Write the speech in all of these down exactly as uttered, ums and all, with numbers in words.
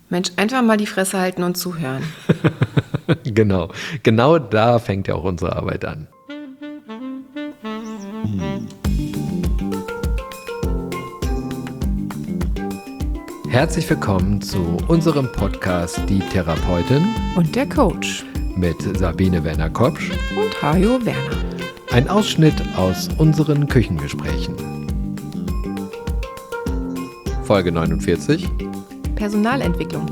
Mensch, einfach mal die Fresse halten und zuhören. Genau, genau da fängt ja auch unsere Arbeit an. Herzlich willkommen zu unserem Podcast Die Therapeutin Und der Coach. mit Sabine Werner-Kopsch Und Hajo Werner. Ein Ausschnitt aus unseren Küchengesprächen. Folge neunundvierzig. Personalentwicklung.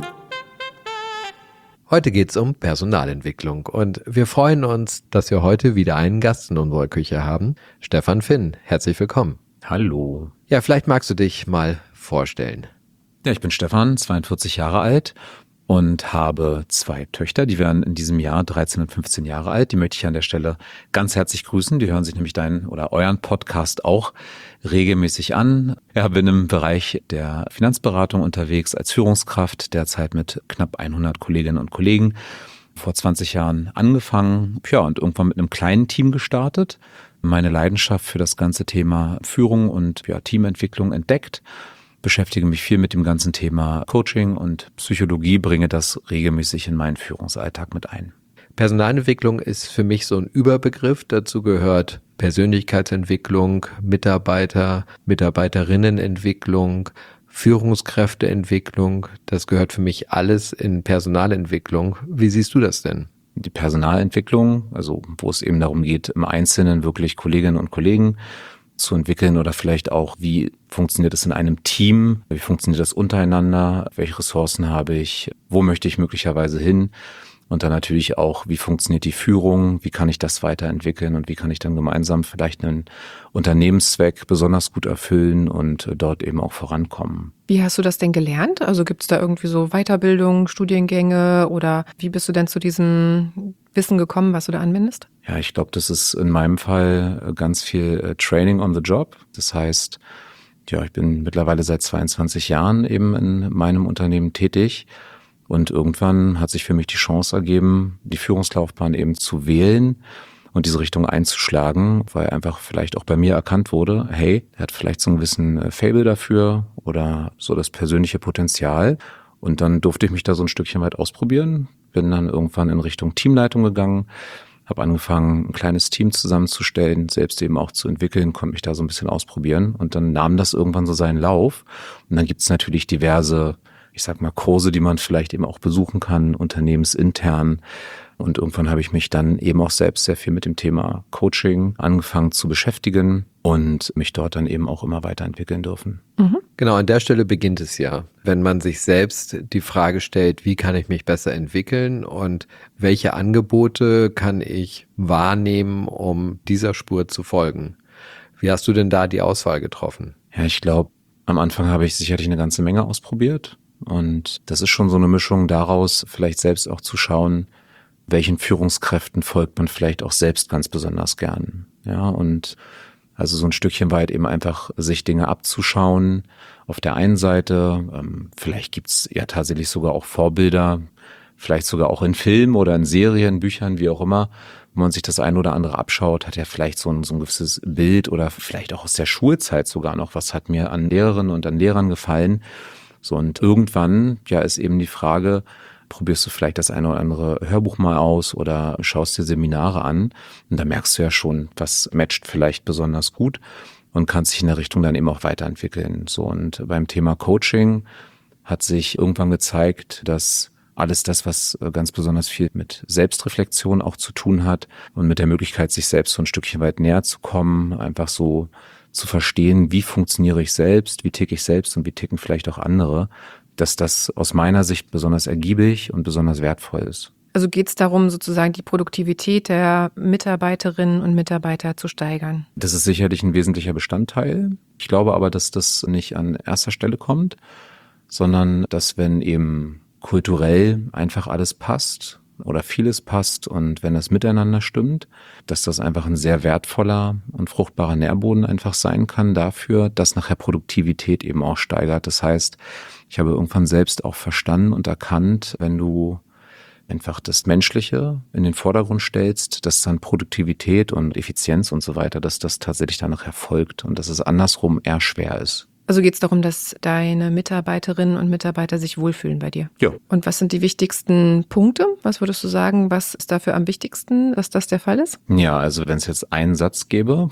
Heute geht es um Personalentwicklung und wir freuen uns, dass wir heute wieder einen Gast in unserer Küche haben. Stefan Finn, herzlich willkommen. Hallo. Ja, vielleicht magst du dich mal vorstellen. Ja, ich bin Stefan, zweiundvierzig Jahre alt und habe zwei Töchter, die werden in diesem Jahr dreizehn und fünfzehn Jahre alt. Die möchte ich an der Stelle ganz herzlich grüßen. Die hören sich nämlich deinen oder euren Podcast auch regelmäßig an. Ja, bin im Bereich der Finanzberatung unterwegs als Führungskraft, derzeit mit knapp hundert Kolleginnen und Kollegen. Vor zwanzig Jahren angefangen, ja, und irgendwann mit einem kleinen Team gestartet. Meine Leidenschaft für das ganze Thema Führung und ja, Teamentwicklung entdeckt. Beschäftige mich viel mit dem ganzen Thema Coaching und Psychologie, bringe das regelmäßig in meinen Führungsalltag mit ein. Personalentwicklung ist für mich so ein Überbegriff. Dazu gehört Persönlichkeitsentwicklung, Mitarbeiter, Mitarbeiterinnenentwicklung, Führungskräfteentwicklung. Das gehört für mich alles in Personalentwicklung. Wie siehst du das denn? Die Personalentwicklung, also wo es eben darum geht, im Einzelnen wirklich Kolleginnen und Kollegen zu entwickeln oder vielleicht auch, wie funktioniert es in einem Team, wie funktioniert das untereinander, welche Ressourcen habe ich, wo möchte ich möglicherweise hin und dann natürlich auch, wie funktioniert die Führung, wie kann ich das weiterentwickeln und wie kann ich dann gemeinsam vielleicht einen Unternehmenszweck besonders gut erfüllen und dort eben auch vorankommen. Wie hast du das denn gelernt? Also gibt es da irgendwie so Weiterbildung, Studiengänge oder wie bist du denn zu diesem Wissen gekommen, was du da anwendest? Ja, ich glaube, das ist in meinem Fall ganz viel Training on the Job. Das heißt, ja, ich bin mittlerweile seit zweiundzwanzig Jahren eben in meinem Unternehmen tätig und irgendwann hat sich für mich die Chance ergeben, die Führungslaufbahn eben zu wählen und diese Richtung einzuschlagen, weil einfach vielleicht auch bei mir erkannt wurde, hey, er hat vielleicht so einen gewissen Faible dafür oder so das persönliche Potenzial. Und dann durfte ich mich da so ein Stückchen weit ausprobieren, bin dann irgendwann in Richtung Teamleitung gegangen, habe angefangen, ein kleines Team zusammenzustellen, selbst eben auch zu entwickeln, konnte mich da so ein bisschen ausprobieren und dann nahm das irgendwann so seinen Lauf. Und dann gibt es natürlich diverse, ich sag mal, Kurse, die man vielleicht eben auch besuchen kann, unternehmensintern. Und irgendwann habe ich mich dann eben auch selbst sehr viel mit dem Thema Coaching angefangen zu beschäftigen und mich dort dann eben auch immer weiterentwickeln dürfen. Mhm. Genau, an der Stelle beginnt es ja, wenn man sich selbst die Frage stellt, wie kann ich mich besser entwickeln und welche Angebote kann ich wahrnehmen, um dieser Spur zu folgen. Wie hast du denn da die Auswahl getroffen? Ja, ich glaube, am Anfang habe ich sicherlich eine ganze Menge ausprobiert und das ist schon so eine Mischung daraus, vielleicht selbst auch zu schauen, welchen Führungskräften folgt man vielleicht auch selbst ganz besonders gern. Ja, und also so ein Stückchen weit eben einfach sich Dinge abzuschauen. Auf der einen Seite, ähm, vielleicht gibt's ja tatsächlich sogar auch Vorbilder, vielleicht sogar auch in Filmen oder in Serien, Büchern, wie auch immer, wo man sich das ein oder andere abschaut, hat ja vielleicht so ein, so ein gewisses Bild oder vielleicht auch aus der Schulzeit sogar noch, was hat mir an Lehrerinnen und an Lehrern gefallen. So, und irgendwann, ja, ist eben die Frage, probierst du vielleicht das eine oder andere Hörbuch mal aus oder schaust dir Seminare an und da merkst du ja schon, was matcht vielleicht besonders gut und kannst dich in der Richtung dann eben auch weiterentwickeln. So, und beim Thema Coaching hat sich irgendwann gezeigt, dass alles das, was ganz besonders viel mit Selbstreflexion auch zu tun hat und mit der Möglichkeit, sich selbst so ein Stückchen weit näher zu kommen, einfach so zu verstehen, wie funktioniere ich selbst, wie ticke ich selbst und wie ticken vielleicht auch andere, dass das aus meiner Sicht besonders ergiebig und besonders wertvoll ist. Also geht es darum, sozusagen die Produktivität der Mitarbeiterinnen und Mitarbeiter zu steigern? Das ist sicherlich ein wesentlicher Bestandteil. Ich glaube aber, dass das nicht an erster Stelle kommt, sondern dass, wenn eben kulturell einfach alles passt oder vieles passt und wenn das miteinander stimmt, dass das einfach ein sehr wertvoller und fruchtbarer Nährboden einfach sein kann dafür, dass nachher Produktivität eben auch steigert. Das heißt, ich habe irgendwann selbst auch verstanden und erkannt, wenn du einfach das Menschliche in den Vordergrund stellst, dass dann Produktivität und Effizienz und so weiter, dass das tatsächlich danach erfolgt und dass es andersrum eher schwer ist. Also geht es darum, dass deine Mitarbeiterinnen und Mitarbeiter sich wohlfühlen bei dir? Ja. Und was sind die wichtigsten Punkte? Was würdest du sagen, was ist dafür am wichtigsten, dass das der Fall ist? Ja, also wenn es jetzt einen Satz gäbe,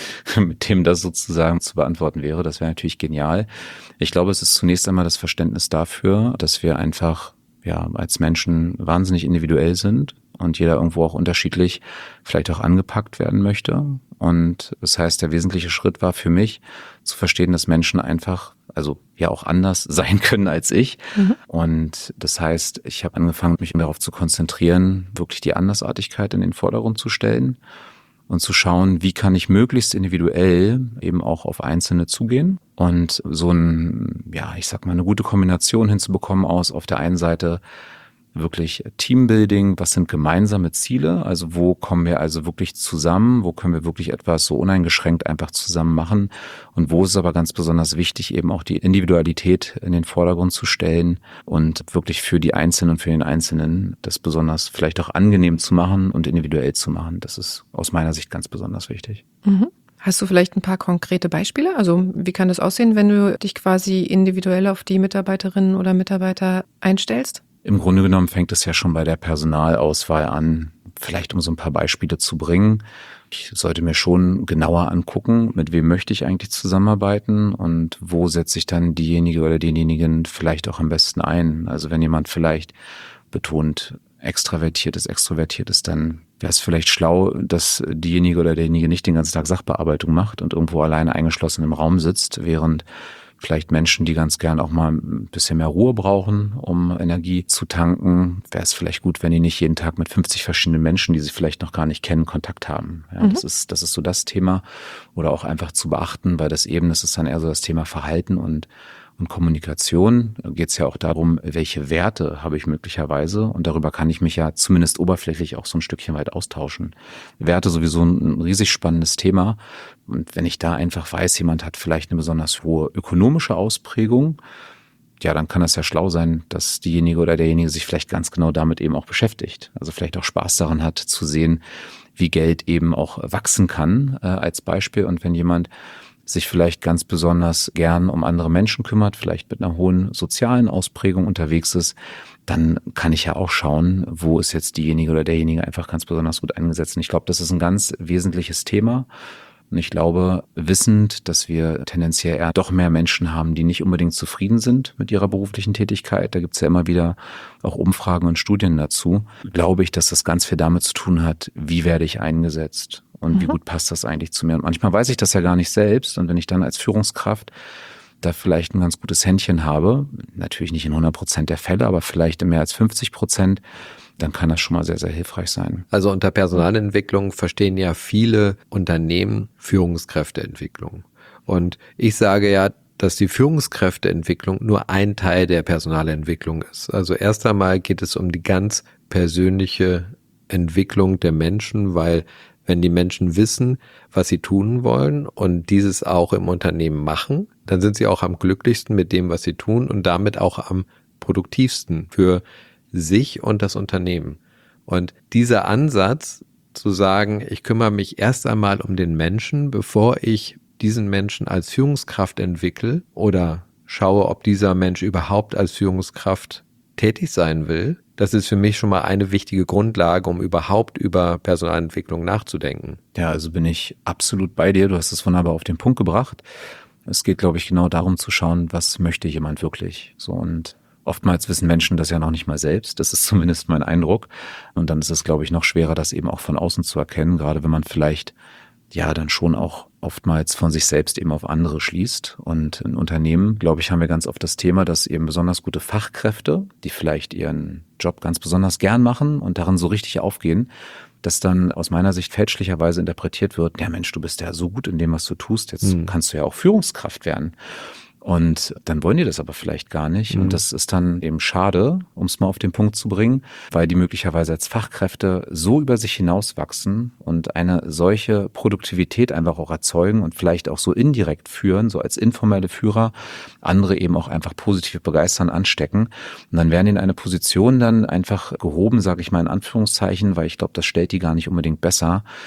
mit dem das sozusagen zu beantworten wäre, das wäre natürlich genial. Ich glaube, es ist zunächst einmal das Verständnis dafür, dass wir einfach ja als Menschen wahnsinnig individuell sind und jeder irgendwo auch unterschiedlich vielleicht auch angepackt werden möchte. Und das heißt, der wesentliche Schritt war für mich zu verstehen, dass Menschen einfach, also ja auch anders sein können als ich. Mhm. Und das heißt, ich habe angefangen, mich darauf zu konzentrieren, wirklich die Andersartigkeit in den Vordergrund zu stellen und zu schauen, wie kann ich möglichst individuell eben auch auf Einzelne zugehen und so ein, ja, ich sag mal, eine gute Kombination hinzubekommen aus auf der einen Seite wirklich Teambuilding, was sind gemeinsame Ziele, also wo kommen wir also wirklich zusammen, wo können wir wirklich etwas so uneingeschränkt einfach zusammen machen und wo ist es aber ganz besonders wichtig, eben auch die Individualität in den Vordergrund zu stellen und wirklich für die Einzelnen und für den Einzelnen das besonders vielleicht auch angenehm zu machen und individuell zu machen. Das ist aus meiner Sicht ganz besonders wichtig. Mhm. Hast du vielleicht ein paar konkrete Beispiele? Also wie kann das aussehen, wenn du dich quasi individuell auf die Mitarbeiterinnen oder Mitarbeiter einstellst? Im Grunde genommen fängt es ja schon bei der Personalauswahl an, vielleicht um so ein paar Beispiele zu bringen. Ich sollte mir schon genauer angucken, mit wem möchte ich eigentlich zusammenarbeiten und wo setze ich dann diejenige oder denjenigen vielleicht auch am besten ein. Also wenn jemand vielleicht betont extravertiert ist, extrovertiert ist, dann wäre es vielleicht schlau, dass diejenige oder derjenige nicht den ganzen Tag Sachbearbeitung macht und irgendwo alleine eingeschlossen im Raum sitzt, während vielleicht Menschen, die ganz gern auch mal ein bisschen mehr Ruhe brauchen, um Energie zu tanken, wäre es vielleicht gut, wenn die nicht jeden Tag mit fünfzig verschiedenen Menschen, die sie vielleicht noch gar nicht kennen, Kontakt haben. Ja, mhm. Das ist, das ist so das Thema. Oder auch einfach zu beachten, weil das eben, das ist dann eher so das Thema Verhalten und Und Kommunikation geht es ja auch darum, welche Werte habe ich möglicherweise und darüber kann ich mich ja zumindest oberflächlich auch so ein Stückchen weit austauschen. Werte sowieso ein riesig spannendes Thema und wenn ich da einfach weiß, jemand hat vielleicht eine besonders hohe ökonomische Ausprägung, ja, dann kann das ja schlau sein, dass diejenige oder derjenige sich vielleicht ganz genau damit eben auch beschäftigt. Also vielleicht auch Spaß daran hat zu sehen, wie Geld eben auch wachsen kann äh, als Beispiel und wenn jemand sich vielleicht ganz besonders gern um andere Menschen kümmert, vielleicht mit einer hohen sozialen Ausprägung unterwegs ist, dann kann ich ja auch schauen, wo ist jetzt diejenige oder derjenige einfach ganz besonders gut eingesetzt. Und ich glaube, das ist ein ganz wesentliches Thema. Und ich glaube, wissend, dass wir tendenziell eher doch mehr Menschen haben, die nicht unbedingt zufrieden sind mit ihrer beruflichen Tätigkeit, da gibt es ja immer wieder auch Umfragen und Studien dazu, glaube ich, dass das ganz viel damit zu tun hat, wie werde ich eingesetzt und mhm. wie gut passt das eigentlich zu mir. Und manchmal weiß ich das ja gar nicht selbst und wenn ich dann als Führungskraft da vielleicht ein ganz gutes Händchen habe, natürlich nicht in hundert Prozent der Fälle, aber vielleicht in mehr als fünfzig Prozent, dann kann das schon mal sehr, sehr hilfreich sein. Also unter Personalentwicklung verstehen ja viele Unternehmen Führungskräfteentwicklung. Und ich sage ja, dass die Führungskräfteentwicklung nur ein Teil der Personalentwicklung ist. Also erst einmal geht es um die ganz persönliche Entwicklung der Menschen, weil wenn die Menschen wissen, was sie tun wollen und dieses auch im Unternehmen machen, dann sind sie auch am glücklichsten mit dem, was sie tun und damit auch am produktivsten für sich und das Unternehmen. Und dieser Ansatz zu sagen, ich kümmere mich erst einmal um den Menschen, bevor ich diesen Menschen als Führungskraft entwickle oder schaue, ob dieser Mensch überhaupt als Führungskraft tätig sein will, das ist für mich schon mal eine wichtige Grundlage, um überhaupt über Personalentwicklung nachzudenken. Ja, also bin ich absolut bei dir. Du hast es wunderbar auf den Punkt gebracht. Es geht, glaube ich, genau darum zu schauen, was möchte jemand wirklich. So und oftmals wissen Menschen das ja noch nicht mal selbst. Das ist zumindest mein Eindruck. Und dann ist es, glaube ich, noch schwerer, das eben auch von außen zu erkennen, gerade wenn man vielleicht ja dann schon auch oftmals von sich selbst eben auf andere schließt. Und in Unternehmen, glaube ich, haben wir ganz oft das Thema, dass eben besonders gute Fachkräfte, die vielleicht ihren Job ganz besonders gern machen und darin so richtig aufgehen, dass dann aus meiner Sicht fälschlicherweise interpretiert wird, ja Mensch, du bist ja so gut in dem, was du tust, jetzt mhm. kannst du ja auch Führungskraft werden. Und dann wollen die das aber vielleicht gar nicht. Mhm. Und das ist dann eben schade, um es mal auf den Punkt zu bringen, weil die möglicherweise als Fachkräfte so über sich hinauswachsen und eine solche Produktivität einfach auch erzeugen und vielleicht auch so indirekt führen, so als informelle Führer, andere eben auch einfach positiv begeistern, anstecken. Und dann werden die in eine Position dann einfach gehoben, sage ich mal in Anführungszeichen, weil ich glaube, das stellt die gar nicht unbedingt besser,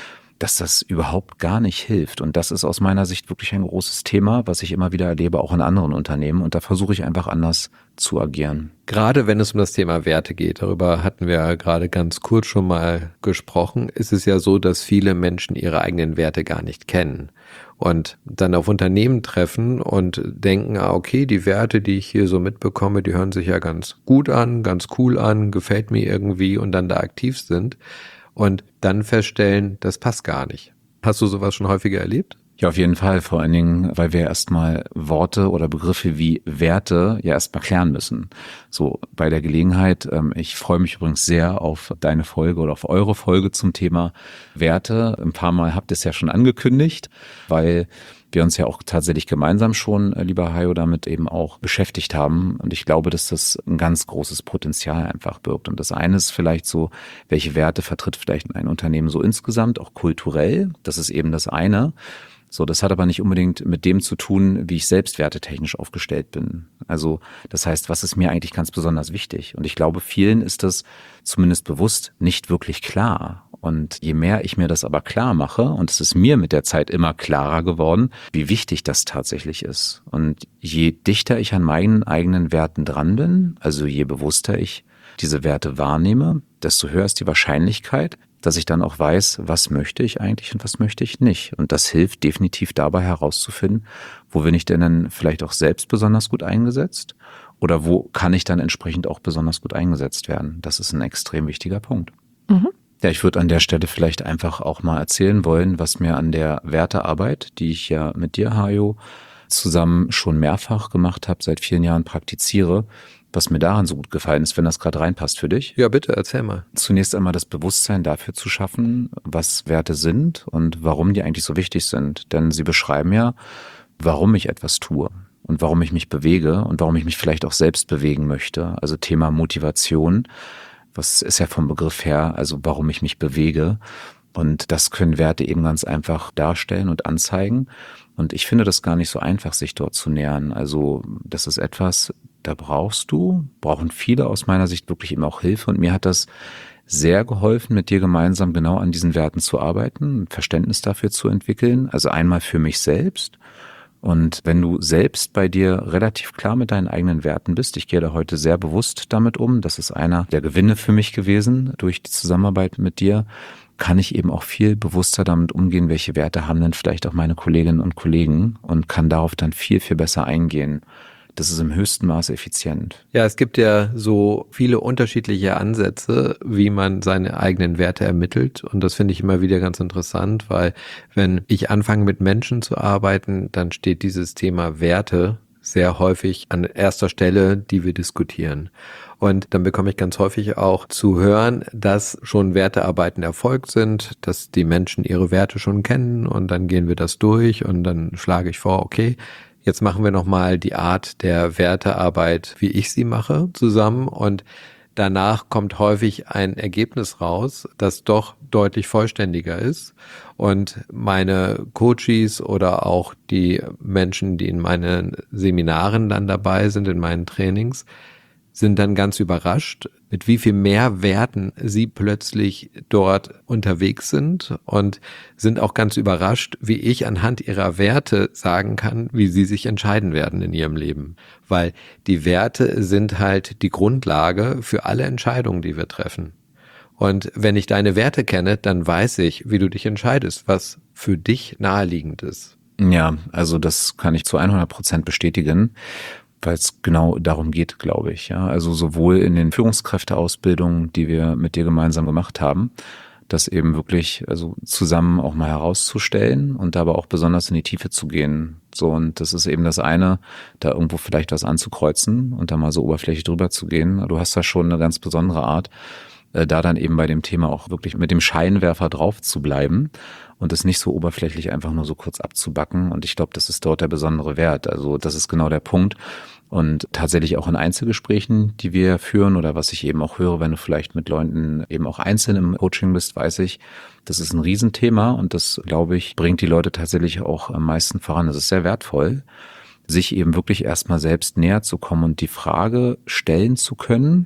dass das überhaupt gar nicht hilft. Und das ist aus meiner Sicht wirklich ein großes Thema, was ich immer wieder erlebe, auch in anderen Unternehmen. Und da versuche ich einfach anders zu agieren. Gerade wenn es um das Thema Werte geht, darüber hatten wir ja gerade ganz kurz schon mal gesprochen, ist es ja so, dass viele Menschen ihre eigenen Werte gar nicht kennen und dann auf Unternehmen treffen und denken, ah, okay, die Werte, die ich hier so mitbekomme, die hören sich ja ganz gut an, ganz cool an, gefällt mir irgendwie und dann da aktiv sind und dann feststellen, das passt gar nicht. Hast du sowas schon häufiger erlebt? Ja, auf jeden Fall. Vor allen Dingen, weil wir erstmal Worte oder Begriffe wie Werte ja erstmal klären müssen. So, bei der Gelegenheit, ähm, ich freue mich übrigens sehr auf deine Folge oder auf eure Folge zum Thema Werte. Ein paar Mal habt ihr es ja schon angekündigt, weil wir uns ja auch tatsächlich gemeinsam schon, äh, lieber Hajo, damit eben auch beschäftigt haben. Und ich glaube, dass das ein ganz großes Potenzial einfach birgt. Und das eine ist vielleicht so, welche Werte vertritt vielleicht ein Unternehmen so insgesamt, auch kulturell. Das ist eben das eine. So, das hat aber nicht unbedingt mit dem zu tun, wie ich selbst wertetechnisch aufgestellt bin. Also, das heißt, was ist mir eigentlich ganz besonders wichtig? Und ich glaube, vielen ist das zumindest bewusst nicht wirklich klar. Und je mehr ich mir das aber klar mache, und es ist mir mit der Zeit immer klarer geworden, wie wichtig das tatsächlich ist. Und je dichter ich an meinen eigenen Werten dran bin, also je bewusster ich diese Werte wahrnehme, desto höher ist die Wahrscheinlichkeit, dass ich dann auch weiß, was möchte ich eigentlich und was möchte ich nicht. Und das hilft definitiv dabei herauszufinden, wo bin ich denn dann vielleicht auch selbst besonders gut eingesetzt oder wo kann ich dann entsprechend auch besonders gut eingesetzt werden. Das ist ein extrem wichtiger Punkt. Mhm. Ja, ich würde an der Stelle vielleicht einfach auch mal erzählen wollen, was mir an der Wertearbeit, die ich ja mit dir, Hajo, zusammen schon mehrfach gemacht habe, seit vielen Jahren praktiziere, was mir daran so gut gefallen ist, wenn das gerade reinpasst für dich. Ja, bitte, erzähl mal. Zunächst einmal das Bewusstsein dafür zu schaffen, was Werte sind und warum die eigentlich so wichtig sind. Denn sie beschreiben ja, warum ich etwas tue und warum ich mich bewege und warum ich mich vielleicht auch selbst bewegen möchte. Also Thema Motivation, was ist ja vom Begriff her, also warum ich mich bewege. Und das können Werte eben ganz einfach darstellen und anzeigen. Und ich finde das gar nicht so einfach, sich dort zu nähern. Also das ist etwas, da brauchst du, brauchen viele aus meiner Sicht wirklich eben auch Hilfe. Und mir hat das sehr geholfen, mit dir gemeinsam genau an diesen Werten zu arbeiten, ein Verständnis dafür zu entwickeln. Also einmal für mich selbst. Und wenn du selbst bei dir relativ klar mit deinen eigenen Werten bist, ich gehe da heute sehr bewusst damit um, das ist einer der Gewinne für mich gewesen durch die Zusammenarbeit mit dir, kann ich eben auch viel bewusster damit umgehen, welche Werte haben denn vielleicht auch meine Kolleginnen und Kollegen und kann darauf dann viel, viel besser eingehen. Das ist im höchsten Maße effizient. Ja, es gibt ja so viele unterschiedliche Ansätze, wie man seine eigenen Werte ermittelt. Und das finde ich immer wieder ganz interessant, weil wenn ich anfange mit Menschen zu arbeiten, dann steht dieses Thema Werte sehr häufig an erster Stelle, die wir diskutieren. Und dann bekomme ich ganz häufig auch zu hören, dass schon Wertearbeiten erfolgt sind, dass die Menschen ihre Werte schon kennen und dann gehen wir das durch und dann schlage ich vor, okay, jetzt machen wir nochmal die Art der Wertearbeit, wie ich sie mache, zusammen und danach kommt häufig ein Ergebnis raus, das doch deutlich vollständiger ist und meine Coaches oder auch die Menschen, die in meinen Seminaren dann dabei sind, in meinen Trainings, sind dann ganz überrascht, mit wie viel mehr Werten sie plötzlich dort unterwegs sind und sind auch ganz überrascht, wie ich anhand ihrer Werte sagen kann, wie sie sich entscheiden werden in ihrem Leben. Weil die Werte sind halt die Grundlage für alle Entscheidungen, die wir treffen. Und wenn ich deine Werte kenne, dann weiß ich, wie du dich entscheidest, was für dich naheliegend ist. Ja, also das kann ich zu hundert Prozent bestätigen, weil es genau darum geht, glaube ich. Ja, also sowohl in den Führungskräfteausbildungen, die wir mit dir gemeinsam gemacht haben, das eben wirklich also zusammen auch mal herauszustellen und aber auch besonders in die Tiefe zu gehen. So, und das ist eben das eine, da irgendwo vielleicht was anzukreuzen und da mal so oberflächlich drüber zu gehen. Du hast da schon eine ganz besondere Art, da dann eben bei dem Thema auch wirklich mit dem Scheinwerfer drauf zu bleiben und es nicht so oberflächlich einfach nur so kurz abzubacken. Und ich glaube, das ist dort der besondere Wert. Also das ist genau der Punkt. Und tatsächlich auch in Einzelgesprächen, die wir führen oder was ich eben auch höre, wenn du vielleicht mit Leuten eben auch einzeln im Coaching bist, weiß ich, das ist ein Riesenthema und das, glaube ich, bringt die Leute tatsächlich auch am meisten voran. Das ist sehr wertvoll, sich eben wirklich erstmal selbst näher zu kommen und die Frage stellen zu können,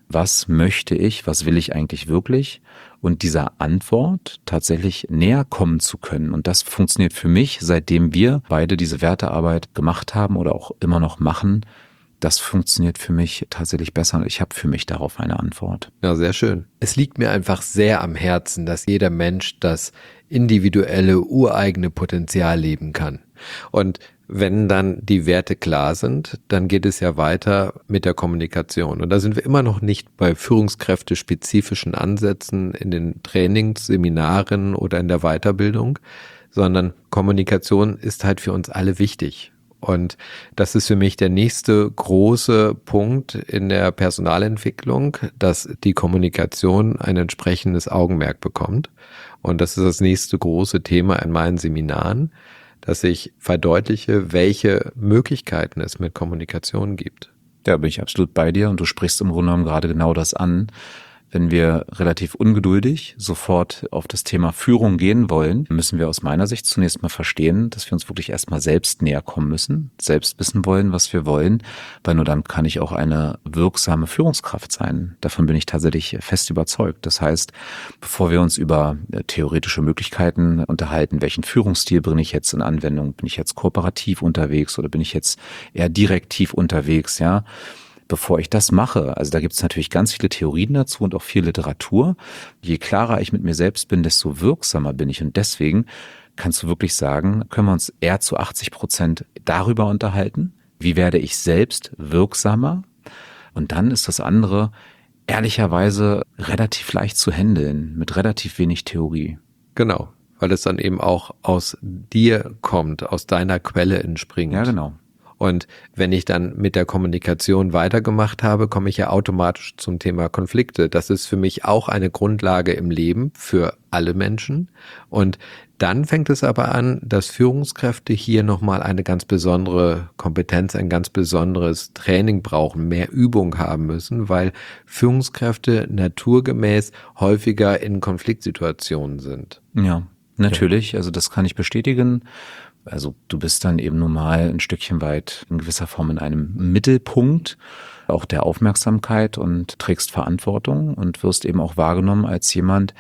was möchte ich, was will ich eigentlich wirklich und dieser Antwort tatsächlich näher kommen zu können. Und das funktioniert für mich, seitdem wir beide diese Wertearbeit gemacht haben oder auch immer noch machen. Das funktioniert für mich tatsächlich besser und ich habe für mich darauf eine Antwort. Ja, sehr schön. Es liegt mir einfach sehr am Herzen, dass jeder Mensch das individuelle, ureigene Potenzial leben kann. Und wenn dann die Werte klar sind, dann geht es ja weiter mit der Kommunikation. Und da sind wir immer noch nicht bei führungskräftespezifischen Ansätzen in den Trainings, Seminaren oder in der Weiterbildung, sondern Kommunikation ist halt für uns alle wichtig. Und das ist für mich der nächste große Punkt in der Personalentwicklung, dass die Kommunikation ein entsprechendes Augenmerk bekommt. Und das ist das nächste große Thema in meinen Seminaren, dass ich verdeutliche, welche Möglichkeiten es mit Kommunikation gibt. Da bin ich absolut bei dir und du sprichst im Grunde genommen gerade genau das an. Wenn wir relativ ungeduldig sofort auf das Thema Führung gehen wollen, müssen wir aus meiner Sicht zunächst mal verstehen, dass wir uns wirklich erstmal selbst näher kommen müssen, selbst wissen wollen, was wir wollen, weil nur dann kann ich auch eine wirksame Führungskraft sein. Davon bin ich tatsächlich fest überzeugt. Das heißt, bevor wir uns über theoretische Möglichkeiten unterhalten, welchen Führungsstil bringe ich jetzt in Anwendung, bin ich jetzt kooperativ unterwegs oder bin ich jetzt eher direktiv unterwegs, ja, bevor ich das mache, also da gibt es natürlich ganz viele Theorien dazu und auch viel Literatur. Je klarer ich mit mir selbst bin, desto wirksamer bin ich. Und deswegen kannst du wirklich sagen, können wir uns eher zu achtzig Prozent darüber unterhalten, wie werde ich selbst wirksamer. Und dann ist das andere ehrlicherweise relativ leicht zu handeln, mit relativ wenig Theorie. Genau, weil es dann eben auch aus dir kommt, aus deiner Quelle entspringt. Ja, genau. Und wenn ich dann mit der Kommunikation weitergemacht habe, komme ich ja automatisch zum Thema Konflikte. Das ist für mich auch eine Grundlage im Leben für alle Menschen. Und dann fängt es aber an, dass Führungskräfte hier nochmal eine ganz besondere Kompetenz, ein ganz besonderes Training brauchen, mehr Übung haben müssen, weil Führungskräfte naturgemäß häufiger in Konfliktsituationen sind. Ja, natürlich. Also das kann ich bestätigen. Also du bist dann eben nun mal ein Stückchen weit in gewisser Form in einem Mittelpunkt auch der Aufmerksamkeit und trägst Verantwortung und wirst eben auch wahrgenommen als jemand,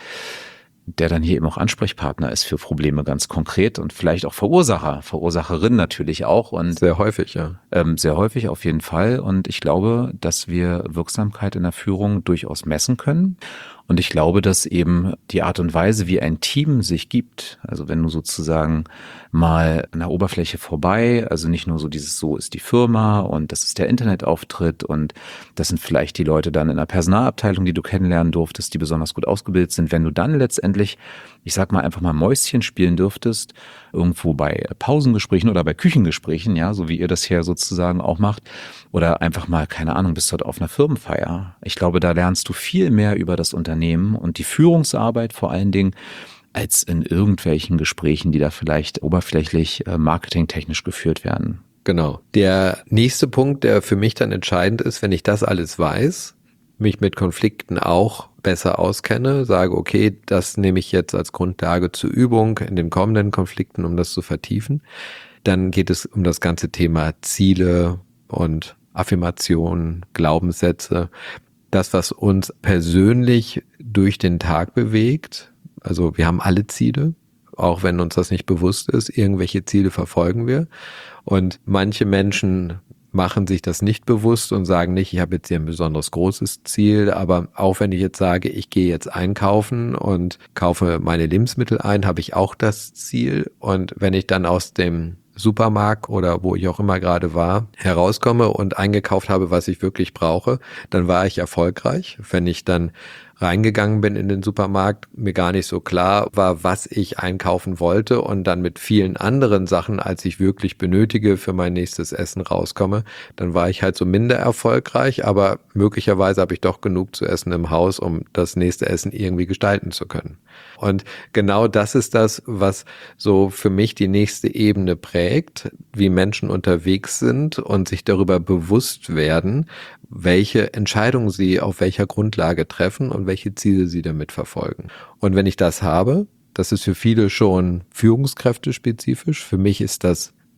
der dann hier eben auch Ansprechpartner ist für Probleme ganz konkret und vielleicht auch Verursacher, Verursacherin natürlich auch. Und sehr häufig, ja. Ähm, sehr häufig auf jeden Fall. Und ich glaube, dass wir Wirksamkeit in der Führung durchaus messen können. Und ich glaube, dass eben die Art und Weise, wie ein Team sich gibt, also wenn du sozusagen mal an der Oberfläche vorbei, also nicht nur so dieses, so ist die Firma und das ist der Internetauftritt und das sind vielleicht die Leute dann in der Personalabteilung, die du kennenlernen durftest, die besonders gut ausgebildet sind. Wenn du dann letztendlich, ich sag mal, einfach mal Mäuschen spielen dürftest, irgendwo bei Pausengesprächen oder bei Küchengesprächen, ja, so wie ihr das hier sozusagen auch macht, oder einfach mal, keine Ahnung, bist dort auf einer Firmenfeier. Ich glaube, da lernst du viel mehr über das Unternehmen und die Führungsarbeit vor allen Dingen, als in irgendwelchen Gesprächen, die da vielleicht oberflächlich äh, marketingtechnisch geführt werden. Genau. Der nächste Punkt, der für mich dann entscheidend ist, wenn ich das alles weiß, mich mit Konflikten auch besser auskenne, sage, okay, das nehme ich jetzt als Grundlage zur Übung in den kommenden Konflikten, um das zu vertiefen. Dann geht es um das ganze Thema Ziele und Affirmationen, Glaubenssätze. Das, was uns persönlich durch den Tag bewegt. Also wir haben alle Ziele, auch wenn uns das nicht bewusst ist. Irgendwelche Ziele verfolgen wir. Und manche Menschen machen sich das nicht bewusst und sagen nicht, ich habe jetzt hier ein besonders großes Ziel, aber auch wenn ich jetzt sage, ich gehe jetzt einkaufen und kaufe meine Lebensmittel ein, habe ich auch das Ziel. Und wenn ich dann aus dem Supermarkt oder wo ich auch immer gerade war, herauskomme und eingekauft habe, was ich wirklich brauche, dann war ich erfolgreich. Wenn ich dann reingegangen bin in den Supermarkt, mir gar nicht so klar war, was ich einkaufen wollte und dann mit vielen anderen Sachen, als ich wirklich benötige, für mein nächstes Essen rauskomme, dann war ich halt so minder erfolgreich, aber möglicherweise habe ich doch genug zu essen im Haus, um das nächste Essen irgendwie gestalten zu können. Und genau das ist das, was so für mich die nächste Ebene prägt, wie Menschen unterwegs sind und sich darüber bewusst werden, welche Entscheidungen sie auf welcher Grundlage treffen und welche Ziele sie damit verfolgen. Und wenn ich das habe, das ist für viele schon führungskräftespezifisch, für mich ist das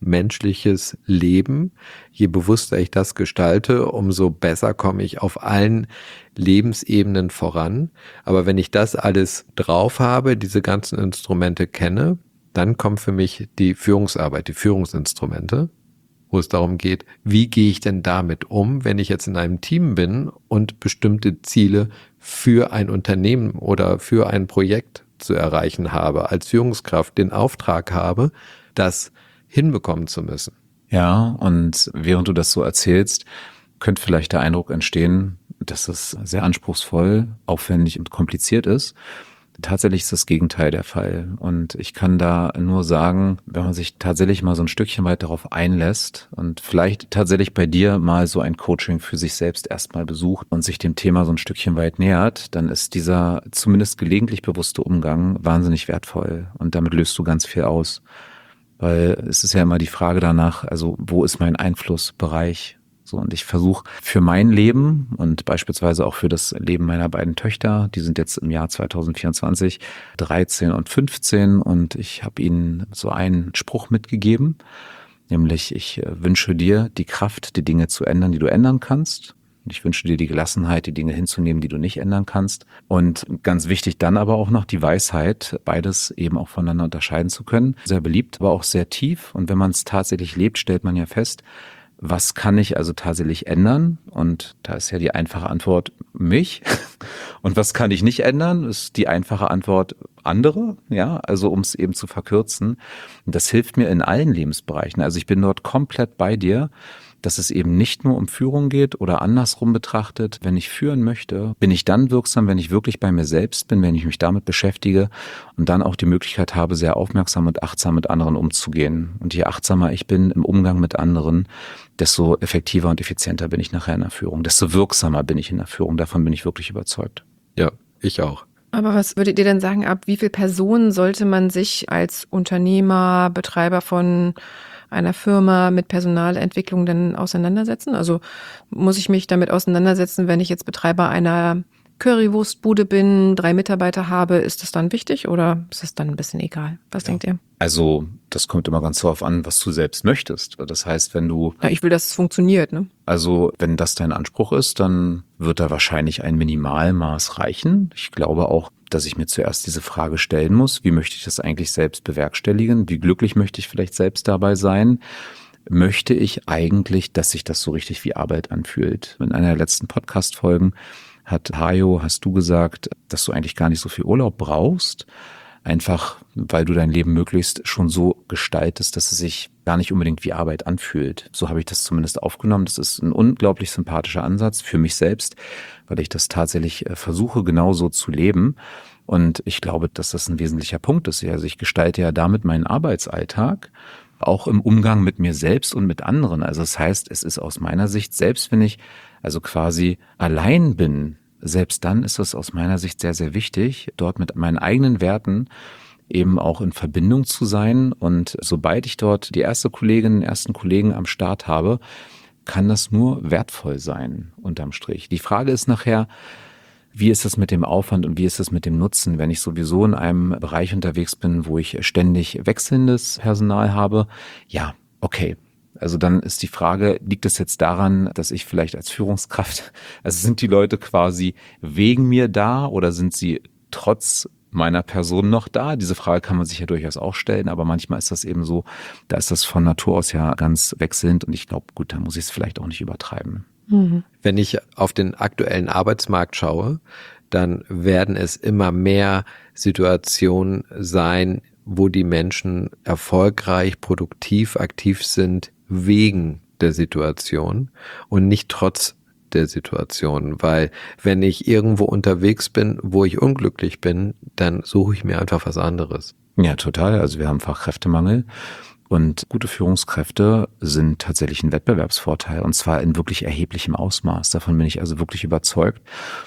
menschliches Leben. Je bewusster ich das gestalte, umso besser komme ich auf allen Lebensebenen voran. Aber wenn ich das alles drauf habe, diese ganzen Instrumente kenne, dann kommt für mich die Führungsarbeit, die Führungsinstrumente, wo es darum geht, wie gehe ich denn damit um, wenn ich jetzt in einem Team bin und bestimmte Ziele für ein Unternehmen oder für ein Projekt zu erreichen habe, als Führungskraft den Auftrag habe, das hinbekommen zu müssen. Ja, und während du das so erzählst, könnte vielleicht der Eindruck entstehen, dass es sehr anspruchsvoll, aufwendig und kompliziert ist. Tatsächlich ist das Gegenteil der Fall. Und ich kann da nur sagen, wenn man sich tatsächlich mal so ein Stückchen weit darauf einlässt und vielleicht tatsächlich bei dir mal so ein Coaching für sich selbst erstmal besucht und sich dem Thema so ein Stückchen weit nähert, dann ist dieser zumindest gelegentlich bewusste Umgang wahnsinnig wertvoll. Und damit löst du ganz viel aus. Weil es ist ja immer die Frage danach, also wo ist mein Einflussbereich? So, und ich versuche für mein Leben und beispielsweise auch für das Leben meiner beiden Töchter, die sind jetzt im Jahr zwanzig vierundzwanzig dreizehn und fünfzehn, und ich habe ihnen so einen Spruch mitgegeben, nämlich ich wünsche dir die Kraft, die Dinge zu ändern, die du ändern kannst. Und ich wünsche dir die Gelassenheit, die Dinge hinzunehmen, die du nicht ändern kannst. Und ganz wichtig dann aber auch noch die Weisheit, beides eben auch voneinander unterscheiden zu können. Sehr beliebt, aber auch sehr tief. Und wenn man es tatsächlich lebt, stellt man ja fest, was kann ich also tatsächlich ändern? Und da ist ja die einfache Antwort mich. Und was kann ich nicht ändern? Ist die einfache Antwort andere. Ja, also um es eben zu verkürzen. Und das hilft mir in allen Lebensbereichen. Also ich bin dort komplett bei dir, dass es eben nicht nur um Führung geht oder andersrum betrachtet. Wenn ich führen möchte, bin ich dann wirksam, wenn ich wirklich bei mir selbst bin, wenn ich mich damit beschäftige und dann auch die Möglichkeit habe, sehr aufmerksam und achtsam mit anderen umzugehen. Und je achtsamer ich bin im Umgang mit anderen, desto effektiver und effizienter bin ich nachher in der Führung, desto wirksamer bin ich in der Führung. Davon bin ich wirklich überzeugt. Ja, ich auch. Aber was würdet ihr denn sagen, ab wie viel Personen sollte man sich als Unternehmer, Betreiber von einer Firma mit Personalentwicklung denn auseinandersetzen? Also muss ich mich damit auseinandersetzen, wenn ich jetzt Betreiber einer Currywurstbude bin, drei Mitarbeiter habe, ist das dann wichtig oder ist das dann ein bisschen egal? Was ja. denkt ihr? Also das kommt immer ganz darauf an, was du selbst möchtest. Das heißt, wenn du... Ja, ich will, dass es funktioniert, ne? Also wenn das dein Anspruch ist, dann wird da wahrscheinlich ein Minimalmaß reichen. Ich glaube auch, dass ich mir zuerst diese Frage stellen muss, wie möchte ich das eigentlich selbst bewerkstelligen? Wie glücklich möchte ich vielleicht selbst dabei sein? Möchte ich eigentlich, dass sich das so richtig wie Arbeit anfühlt? In einer der letzten Podcast-Folgen hat Hajo, hast du gesagt, dass du eigentlich gar nicht so viel Urlaub brauchst, einfach weil du dein Leben möglichst schon so gestaltest, dass es sich gar nicht unbedingt wie Arbeit anfühlt. So habe ich das zumindest aufgenommen. Das ist ein unglaublich sympathischer Ansatz für mich selbst, weil ich das tatsächlich versuche, genauso zu leben. Und ich glaube, dass das ein wesentlicher Punkt ist. Also ich gestalte ja damit meinen Arbeitsalltag, auch im Umgang mit mir selbst und mit anderen. Also das heißt, es ist aus meiner Sicht, selbst wenn ich also quasi allein bin, selbst dann ist es aus meiner Sicht sehr, sehr wichtig, dort mit meinen eigenen Werten eben auch in Verbindung zu sein. Und sobald ich dort die erste Kollegin, den ersten Kollegen am Start habe, kann das nur wertvoll sein, unterm Strich. Die Frage ist nachher, wie ist es mit dem Aufwand und wie ist es mit dem Nutzen, wenn ich sowieso in einem Bereich unterwegs bin, wo ich ständig wechselndes Personal habe? Ja, okay. Also dann ist die Frage, liegt es jetzt daran, dass ich vielleicht als Führungskraft, also sind die Leute quasi wegen mir da oder sind sie trotz meiner Person noch da? Diese Frage kann man sich ja durchaus auch stellen, aber manchmal ist das eben so, da ist das von Natur aus ja ganz wechselnd und ich glaube, gut, da muss ich es vielleicht auch nicht übertreiben. Mhm. Wenn ich auf den aktuellen Arbeitsmarkt schaue, dann werden es immer mehr Situationen sein, wo die Menschen erfolgreich, produktiv, aktiv sind wegen der Situation und nicht trotz der Situation, weil wenn ich irgendwo unterwegs bin, wo ich unglücklich bin, dann suche ich mir einfach was anderes. Ja, total. Also wir haben Fachkräftemangel und gute Führungskräfte sind tatsächlich ein Wettbewerbsvorteil und zwar in wirklich erheblichem Ausmaß. Davon bin ich also wirklich überzeugt.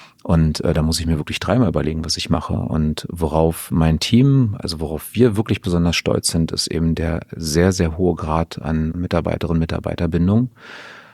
Und äh, da muss ich mir wirklich dreimal überlegen, was ich mache. Und worauf mein Team, also worauf wir wirklich besonders stolz sind, ist eben der sehr, sehr hohe Grad an Mitarbeiterinnen und Mitarbeiterbindung.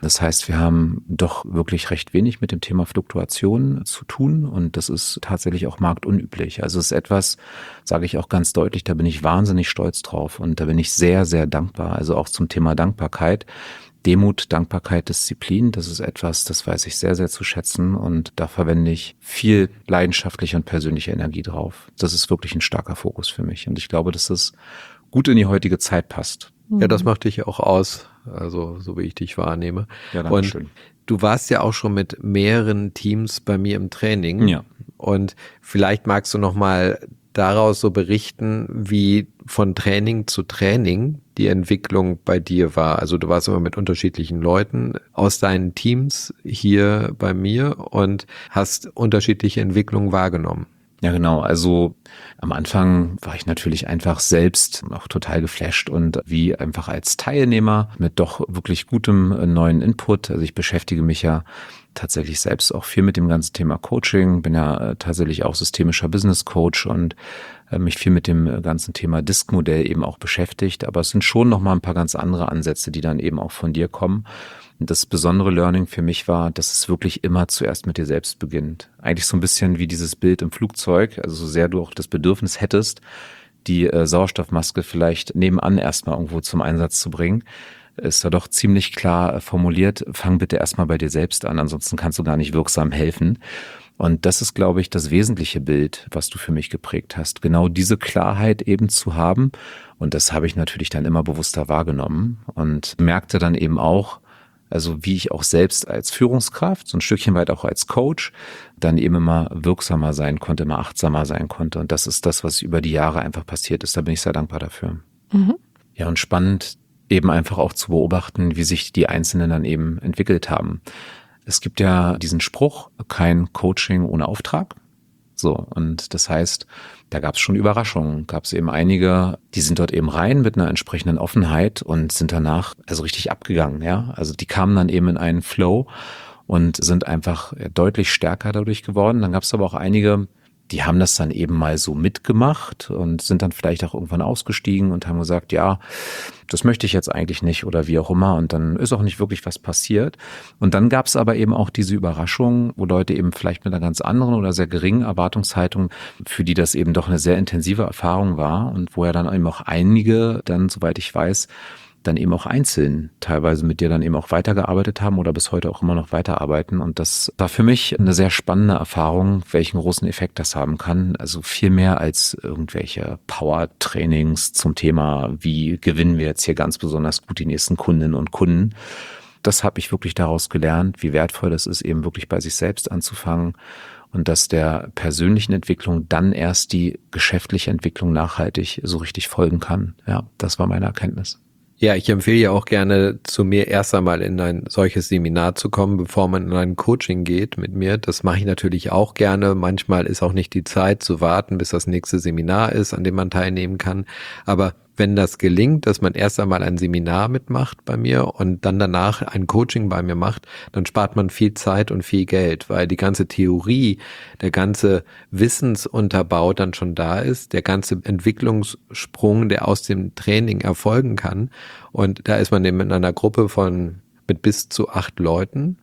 Das heißt, wir haben doch wirklich recht wenig mit dem Thema Fluktuation zu tun und das ist tatsächlich auch marktunüblich. Also es ist etwas, sage ich auch ganz deutlich, da bin ich wahnsinnig stolz drauf und da bin ich sehr, sehr dankbar. Also auch zum Thema Dankbarkeit. Demut, Dankbarkeit, Disziplin, das ist etwas, das weiß ich sehr, sehr zu schätzen und da verwende ich viel leidenschaftliche und persönliche Energie drauf. Das ist wirklich ein starker Fokus für mich und ich glaube, dass das gut in die heutige Zeit passt. Ja, das macht dich auch aus, also so wie ich dich wahrnehme. Ja, danke und schön. Du warst ja auch schon mit mehreren Teams bei mir im Training. Ja. Und vielleicht magst du noch mal daraus so berichten, wie von Training zu Training die Entwicklung bei dir war. Also du warst immer mit unterschiedlichen Leuten aus deinen Teams hier bei mir und hast unterschiedliche Entwicklungen wahrgenommen. Ja, genau. Also am Anfang war ich natürlich einfach selbst auch total geflasht und wie einfach als Teilnehmer mit doch wirklich gutem neuen Input. Also ich beschäftige mich ja tatsächlich selbst auch viel mit dem ganzen Thema Coaching, bin ja tatsächlich auch systemischer Business Coach und mich viel mit dem ganzen Thema D I S C-Modell eben auch beschäftigt. Aber es sind schon noch mal ein paar ganz andere Ansätze, die dann eben auch von dir kommen. Das besondere Learning für mich war, dass es wirklich immer zuerst mit dir selbst beginnt. Eigentlich so ein bisschen wie dieses Bild im Flugzeug, also so sehr du auch das Bedürfnis hättest, die äh, Sauerstoffmaske vielleicht nebenan erstmal irgendwo zum Einsatz zu bringen, ist da doch ziemlich klar äh, formuliert, fang bitte erstmal bei dir selbst an, ansonsten kannst du gar nicht wirksam helfen. Und das ist, glaube ich, das wesentliche Bild, was du für mich geprägt hast. Genau diese Klarheit eben zu haben. Und das habe ich natürlich dann immer bewusster wahrgenommen und merkte dann eben auch, also wie ich auch selbst als Führungskraft, so ein Stückchen weit auch als Coach, dann eben immer wirksamer sein konnte, immer achtsamer sein konnte. Und das ist das, was über die Jahre einfach passiert ist. Da bin ich sehr dankbar dafür. Mhm. Ja, und spannend eben einfach auch zu beobachten, wie sich die Einzelnen dann eben entwickelt haben. Es gibt ja diesen Spruch, kein Coaching ohne Auftrag. So, und das heißt, da gab es schon Überraschungen. Gab es eben einige, die sind dort eben rein mit einer entsprechenden Offenheit und sind danach also richtig abgegangen. Ja, also die kamen dann eben in einen Flow und sind einfach deutlich stärker dadurch geworden. Dann gab es aber auch einige, die haben das dann eben mal so mitgemacht und sind dann vielleicht auch irgendwann ausgestiegen und haben gesagt, ja, das möchte ich jetzt eigentlich nicht oder wie auch immer. Und dann ist auch nicht wirklich was passiert. Und dann gab es aber eben auch diese Überraschung, wo Leute eben vielleicht mit einer ganz anderen oder sehr geringen Erwartungshaltung, für die das eben doch eine sehr intensive Erfahrung war und wo ja dann eben auch einige dann, soweit ich weiß, dann eben auch einzeln teilweise mit dir dann eben auch weitergearbeitet haben oder bis heute auch immer noch weiterarbeiten. Und das war für mich eine sehr spannende Erfahrung, welchen großen Effekt das haben kann. Also viel mehr als irgendwelche Power-Trainings zum Thema, wie gewinnen wir jetzt hier ganz besonders gut die nächsten Kundinnen und Kunden. Das habe ich wirklich daraus gelernt, wie wertvoll das ist, eben wirklich bei sich selbst anzufangen und dass der persönlichen Entwicklung dann erst die geschäftliche Entwicklung nachhaltig so richtig folgen kann. Ja, das war meine Erkenntnis. Ja, ich empfehle ja auch gerne, zu mir erst einmal in ein solches Seminar zu kommen, bevor man in ein Coaching geht mit mir. Das mache ich natürlich auch gerne. Manchmal ist auch nicht die Zeit zu warten, bis das nächste Seminar ist, an dem man teilnehmen kann. Aber wenn das gelingt, dass man erst einmal ein Seminar mitmacht bei mir und dann danach ein Coaching bei mir macht, dann spart man viel Zeit und viel Geld, weil die ganze Theorie, der ganze Wissensunterbau dann schon da ist, der ganze Entwicklungssprung, der aus dem Training erfolgen kann. Und da ist man eben in einer Gruppe von mit bis zu acht Leuten.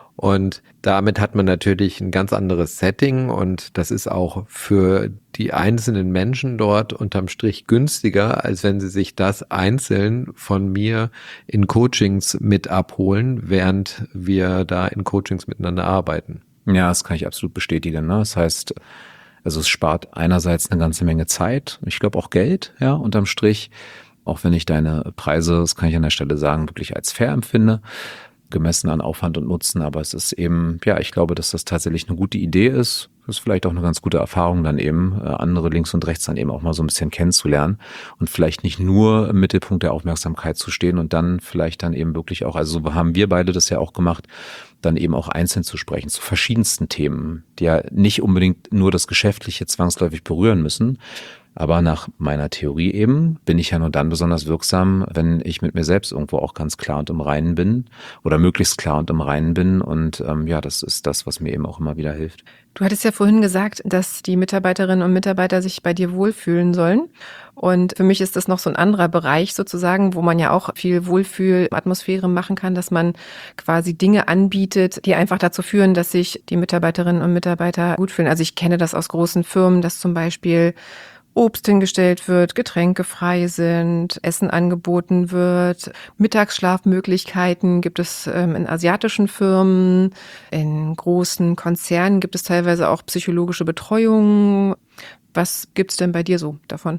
Und damit hat man natürlich ein ganz anderes Setting und das ist auch für die einzelnen Menschen dort unterm Strich günstiger, als wenn sie sich das einzeln von mir in Coachings mit abholen, während wir da in Coachings miteinander arbeiten. Ja, das kann ich absolut bestätigen. Ne? Das heißt, also es spart einerseits eine ganze Menge Zeit, ich glaube auch Geld, ja, unterm Strich, auch wenn ich deine Preise, das kann ich an der Stelle sagen, wirklich als fair empfinde, gemessen an Aufwand und Nutzen, aber es ist eben, ja, ich glaube, dass das tatsächlich eine gute Idee ist. Das ist vielleicht auch eine ganz gute Erfahrung, dann eben andere links und rechts dann eben auch mal so ein bisschen kennenzulernen und vielleicht nicht nur im Mittelpunkt der Aufmerksamkeit zu stehen und dann vielleicht dann eben wirklich auch, also so haben wir beide das ja auch gemacht, dann eben auch einzeln zu sprechen zu verschiedensten Themen, die ja nicht unbedingt nur das Geschäftliche zwangsläufig berühren müssen, Aber nach meiner Theorie eben bin ich ja nur dann besonders wirksam, wenn ich mit mir selbst irgendwo auch ganz klar und im Reinen bin oder möglichst klar und im Reinen bin. Und ähm, ja, das ist das, was mir eben auch immer wieder hilft. Du hattest ja vorhin gesagt, dass die Mitarbeiterinnen und Mitarbeiter sich bei dir wohlfühlen sollen. Und für mich ist das noch so ein anderer Bereich sozusagen, wo man ja auch viel Wohlfühlatmosphäre machen kann, dass man quasi Dinge anbietet, die einfach dazu führen, dass sich die Mitarbeiterinnen und Mitarbeiter gut fühlen. Also ich kenne das aus großen Firmen, dass zum Beispiel Obst hingestellt wird, Getränke frei sind, Essen angeboten wird. Mittagsschlafmöglichkeiten gibt es ähm, in asiatischen Firmen. In großen Konzernen gibt es teilweise auch psychologische Betreuung. Was gibt's denn bei dir so davon?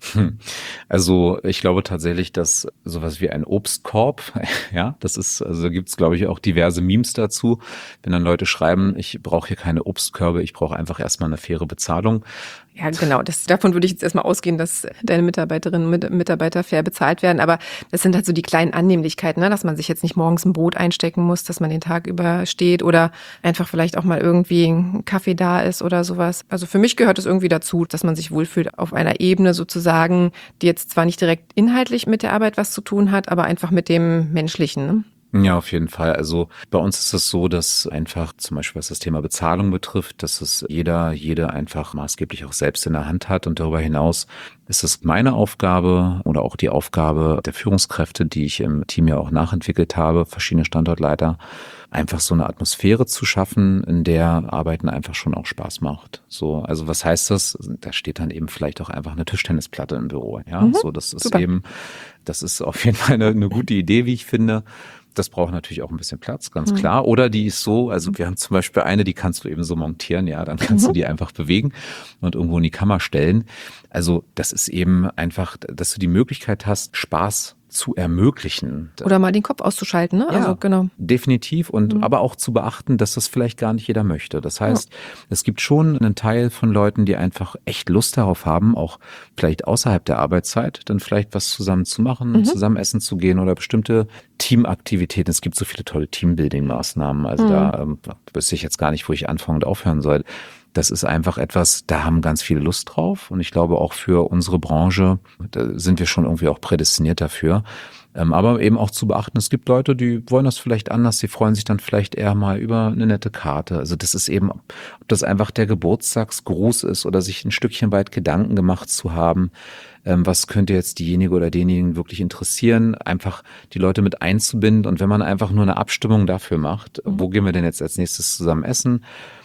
Also ich glaube tatsächlich, dass sowas wie ein Obstkorb, ja, das ist, also gibt es glaube ich auch diverse Memes dazu, wenn dann Leute schreiben, ich brauche hier keine Obstkörbe, ich brauche einfach erstmal eine faire Bezahlung. Ja, genau. Das, davon würde ich jetzt erstmal ausgehen, dass deine Mitarbeiterinnen und Mitarbeiter fair bezahlt werden. Aber das sind halt so die kleinen Annehmlichkeiten, ne? Dass man sich jetzt nicht morgens ein Brot einstecken muss, dass man den Tag übersteht oder einfach vielleicht auch mal irgendwie ein Kaffee da ist oder sowas. Also für mich gehört es irgendwie dazu, dass man sich wohlfühlt auf einer Ebene sozusagen, die jetzt zwar nicht direkt inhaltlich mit der Arbeit was zu tun hat, aber einfach mit dem Menschlichen, ne? Ja, auf jeden Fall. Also bei uns ist es so, dass einfach zum Beispiel was das Thema Bezahlung betrifft, dass es jeder, jede einfach maßgeblich auch selbst in der Hand hat. Und darüber hinaus ist es meine Aufgabe oder auch die Aufgabe der Führungskräfte, die ich im Team ja auch nachentwickelt habe, verschiedene Standortleiter, einfach so eine Atmosphäre zu schaffen, in der Arbeiten einfach schon auch Spaß macht. So, also was heißt das? Da steht dann eben vielleicht auch einfach eine Tischtennisplatte im Büro. Ja, mhm, so das ist super. Eben, das ist auf jeden Fall eine, eine gute Idee, wie ich finde. Das braucht natürlich auch ein bisschen Platz, ganz klar. Oder die ist so, also wir haben zum Beispiel eine, die kannst du eben so montieren, ja, dann kannst mhm. du die einfach bewegen und irgendwo in die Kammer stellen. Also das ist eben einfach, dass du die Möglichkeit hast, Spaß zu ermöglichen. Oder mal den Kopf auszuschalten, ne? Ja, also, genau. Definitiv und mhm. aber auch zu beachten, dass das vielleicht gar nicht jeder möchte. Das heißt, ja. es gibt schon einen Teil von Leuten, die einfach echt Lust darauf haben, auch vielleicht außerhalb der Arbeitszeit, dann vielleicht was zusammen zu machen, mhm. zusammen essen zu gehen oder bestimmte Teamaktivitäten. Es gibt so viele tolle Teambuilding-Maßnahmen. Also mhm. da ähm, wüsste ich jetzt gar nicht, wo ich anfangen und aufhören soll. Das ist einfach etwas, da haben ganz viele Lust drauf. Und ich glaube auch für unsere Branche, da sind wir schon irgendwie auch prädestiniert dafür. Ähm, aber eben auch zu beachten, es gibt Leute, die wollen das vielleicht anders. Die freuen sich dann vielleicht eher mal über eine nette Karte. Also das ist eben, ob das einfach der Geburtstagsgruß ist oder sich ein Stückchen weit Gedanken gemacht zu haben. Ähm, was könnte jetzt diejenige oder denjenigen wirklich interessieren? Einfach die Leute mit einzubinden. Und wenn man einfach nur eine Abstimmung dafür macht, mhm. wo gehen wir denn jetzt als nächstes zusammen essen?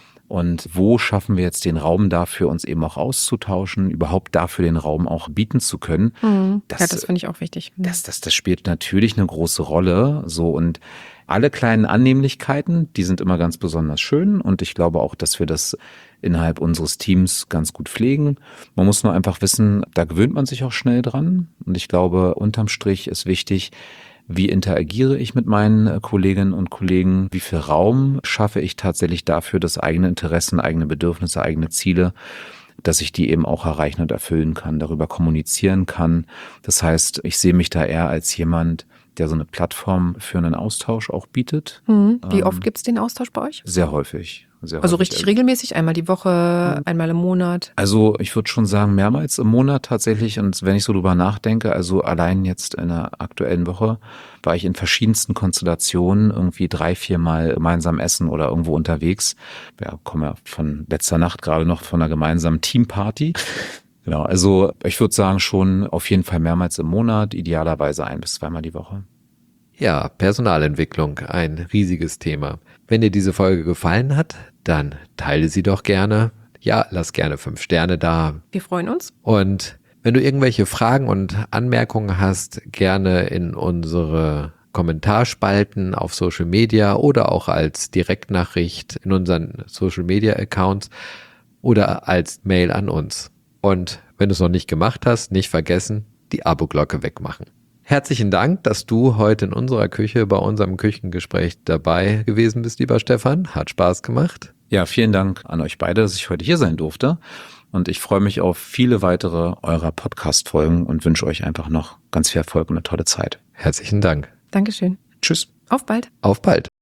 Und wo schaffen wir jetzt den Raum dafür, uns eben auch auszutauschen, überhaupt dafür den Raum auch bieten zu können? Mhm. Das, ja, das finde ich auch wichtig. Das, das, das spielt natürlich eine große Rolle. So und alle kleinen Annehmlichkeiten, die sind immer ganz besonders schön. Und ich glaube auch, dass wir das innerhalb unseres Teams ganz gut pflegen. Man muss nur einfach wissen, da gewöhnt man sich auch schnell dran. Und ich glaube, unterm Strich ist wichtig, wie interagiere ich mit meinen Kolleginnen und Kollegen? Wie viel Raum schaffe ich tatsächlich dafür, dass eigene Interessen, eigene Bedürfnisse, eigene Ziele, dass ich die eben auch erreichen und erfüllen kann, darüber kommunizieren kann. Das heißt, ich sehe mich da eher als jemand, der so eine Plattform für einen Austausch auch bietet. Mhm. Wie oft gibt es den Austausch bei euch? Sehr häufig. Sehr also häufig. richtig regelmäßig, einmal die Woche, einmal im Monat? Also ich würde schon sagen, mehrmals im Monat tatsächlich. Und wenn ich so drüber nachdenke, also allein jetzt in der aktuellen Woche war ich in verschiedensten Konstellationen irgendwie drei, viermal gemeinsam essen oder irgendwo unterwegs. Ja, komme ja von letzter Nacht gerade noch von einer gemeinsamen Teamparty. Genau, also ich würde sagen schon auf jeden Fall mehrmals im Monat, idealerweise ein bis zweimal die Woche. Ja, Personalentwicklung, ein riesiges Thema. Wenn dir diese Folge gefallen hat, dann teile sie doch gerne. Ja, lass gerne fünf Sterne da. Wir freuen uns. Und wenn du irgendwelche Fragen und Anmerkungen hast, gerne in unsere Kommentarspalten auf Social Media oder auch als Direktnachricht in unseren Social Media Accounts oder als Mail an uns. Und wenn du es noch nicht gemacht hast, nicht vergessen, die Abo-Glocke wegmachen. Herzlichen Dank, dass du heute in unserer Küche bei unserem Küchengespräch dabei gewesen bist, lieber Stefan. Hat Spaß gemacht. Ja, vielen Dank an euch beide, dass ich heute hier sein durfte. Und ich freue mich auf viele weitere eurer Podcast-Folgen und wünsche euch einfach noch ganz viel Erfolg und eine tolle Zeit. Herzlichen Dank. Dankeschön. Tschüss. Auf bald. Auf bald.